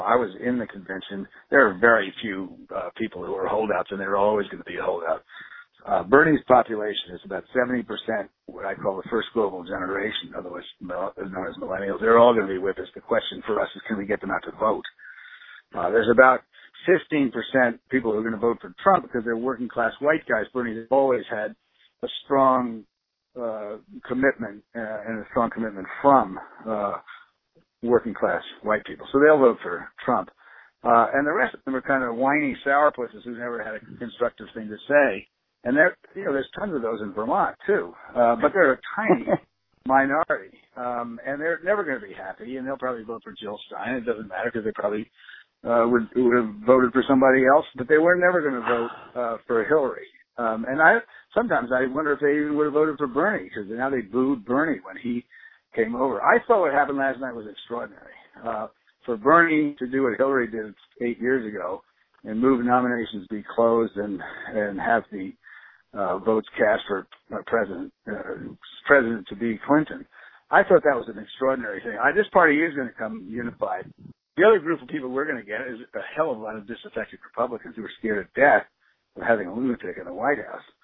I was in the convention. There are very few people who are holdouts, and they're always going to be a holdout. Bernie's population is about 70%, what I call the first global generation, otherwise known as millennials. They're all going to be with us. The question for us is, can we get them out to vote? There's about 15% people who are going to vote for Trump because they're working class white guys. Bernie's always had a strong commitment and a strong commitment from working class white people. So they'll vote for Trump. And the rest of them are kind of whiny sourpusses who never had a constructive thing to say. And there's tons of those in Vermont too. But they're a tiny minority. And they're never going to be happy, and they'll probably vote for Jill Stein. It doesn't matter because they probably would have voted for somebody else, but they were never going to vote for Hillary. And sometimes I wonder if they even would have voted for Bernie, because now they booed Bernie when he came over. I thought what happened last night was extraordinary. For Bernie to do what Hillary did 8 years ago and move nominations be closed and have the votes cast for president to be Clinton, I thought that was an extraordinary thing. This party is going to come unified. The other group of people we're going to get is a hell of a lot of disaffected Republicans who are scared to death of having a lunatic in the White House.